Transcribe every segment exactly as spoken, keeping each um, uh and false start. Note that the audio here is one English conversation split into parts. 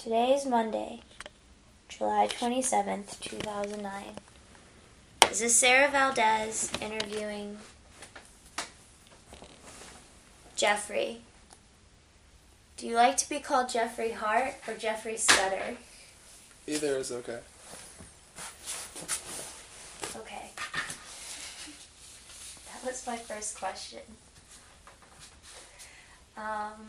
Today is Monday, July twenty-seventh, two thousand nine. This is Sarah Valdez interviewing Jeffrey. Do you like to be called Jeffrey Hart or Jeffrey Scudder? Either is okay. Okay. That was my first question. Um...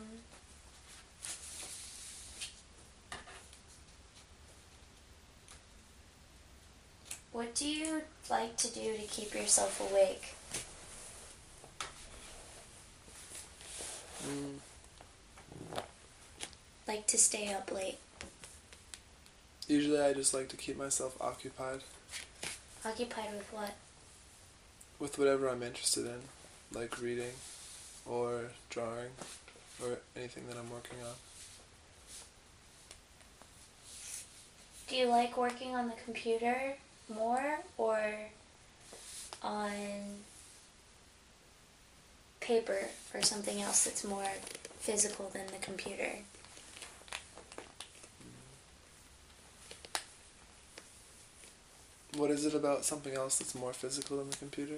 What do you like to do to keep yourself awake? Mm. Like to stay up late? Usually I just like to keep myself occupied. Occupied with what? With whatever I'm interested in, like reading or drawing or anything that I'm working on. Do you like working on the computer more or on paper or something else that's more physical than the computer? What is it about something else that's more physical than the computer?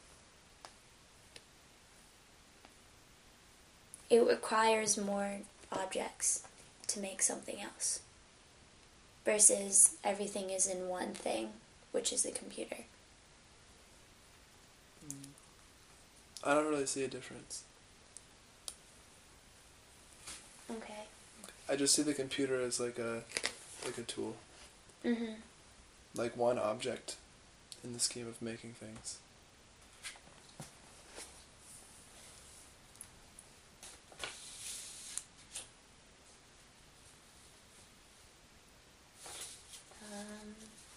It requires more objects to make something else versus everything is in one thing, which is the computer. I don't really see a difference. Okay. I just see the computer as like a like a tool. Mhm. Like one object in the scheme of making things. Um,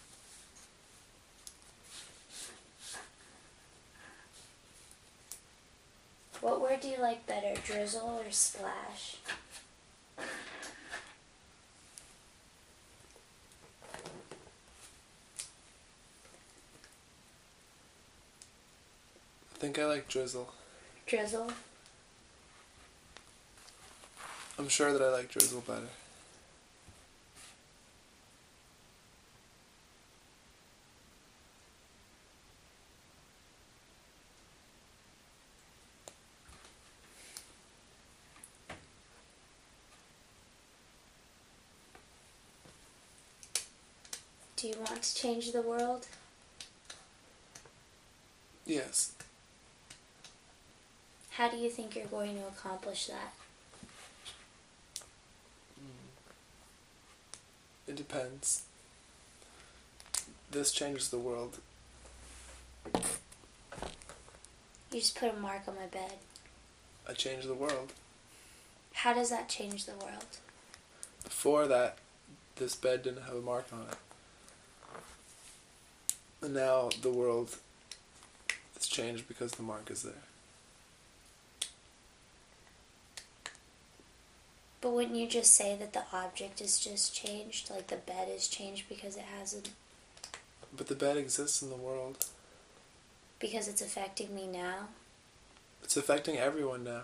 what word do you like better, drizzle or splash? I think I like drizzle. Drizzle? I'm sure that I like drizzle better. Do you want to change the world? Yes. How do you think you're going to accomplish that? It depends. This changes the world. You just put a mark on my bed. I change the world. How does that change the world? Before that, this bed didn't have a mark on it. And now the world has changed because the mark is there. But wouldn't you just say that the object is just changed? Like the bed is changed because it hasn't... But the bed exists in the world. Because it's affecting me now? It's affecting everyone now.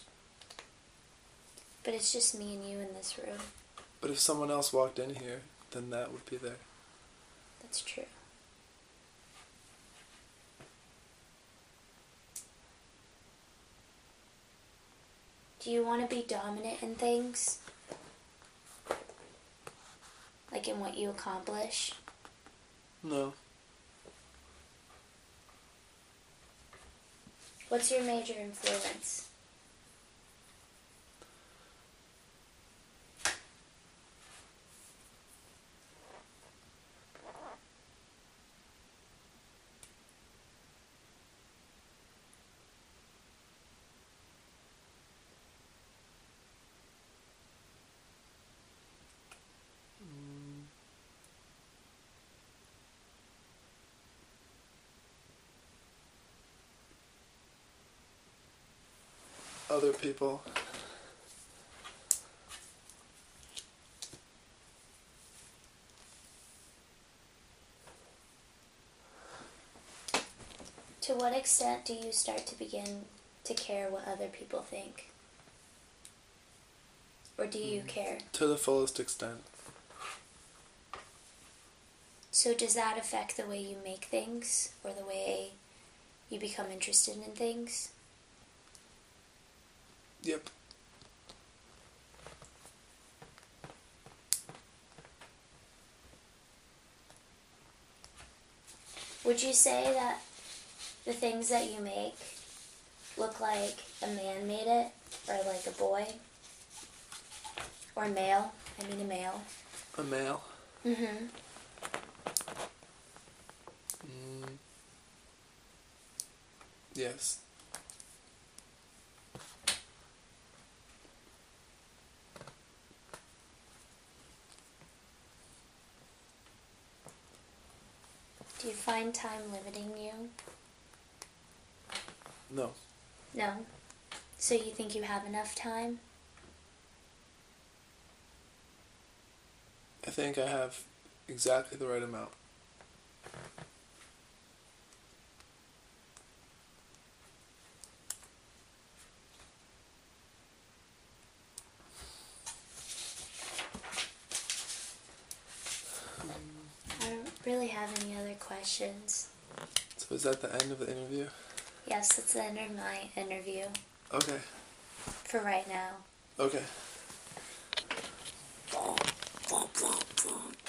But it's just me and you in this room. But if someone else walked in here, then that would be there. That's true. Do you want to be dominant in things? Like in what you accomplish? No. What's your major influence? Other people. To what extent do you start to begin to care what other people think? Or do you care? To the fullest extent. So does that affect the way you make things? Or the way you become interested in things? Yep. Would you say that the things that you make look like a man made it? Or like a boy? Or male? I mean a male. A male? Mm-hmm. Mm. Yes. Do you find time limiting you? No. No? So you think you have enough time? I think I have exactly the right amount. I don't really have any other questions. So is that the end of the interview? Yes, that's the end of my interview. Okay. For right now. Okay.